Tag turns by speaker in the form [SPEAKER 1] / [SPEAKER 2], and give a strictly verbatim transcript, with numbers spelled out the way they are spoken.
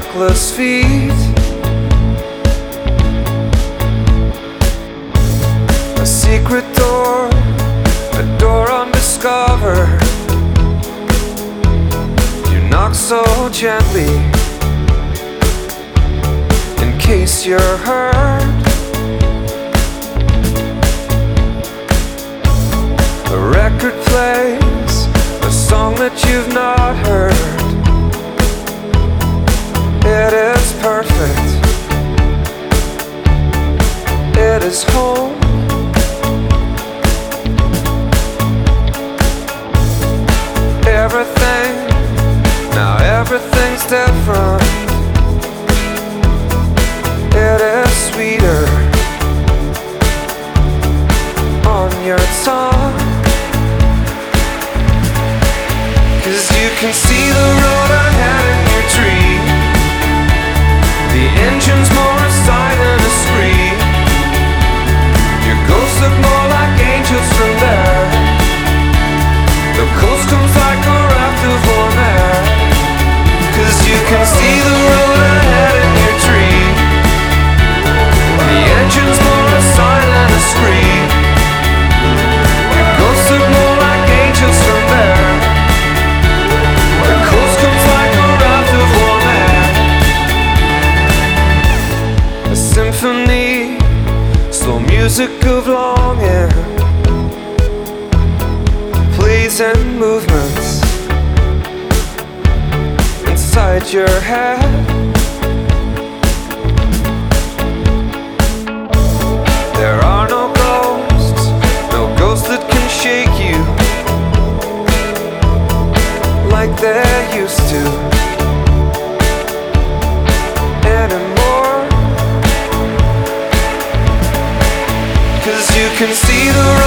[SPEAKER 1] trackless feet. A secret door, a door undiscovered. You knock so gently, in case you're hurt. A record plays a song that you've not heard. It is perfect. It is home. Everything, now everything's different. It is sweeter on your tongue, 'cause you can see the road ahead in your tree. The engine's more a sight than a scream. Your ghosts look more like angels from there. The coast comes like a raft of warm air, 'cause you can see the road ahead in your tree. The engine's more a sight than a scream. Your ghosts look more like angels from there. The coast comes like a raft of warm air. A symphony, slow music of longing, pleasing movements inside your head. There are no ghosts, no ghosts that can shake you like they used to anymore, 'cause you can see the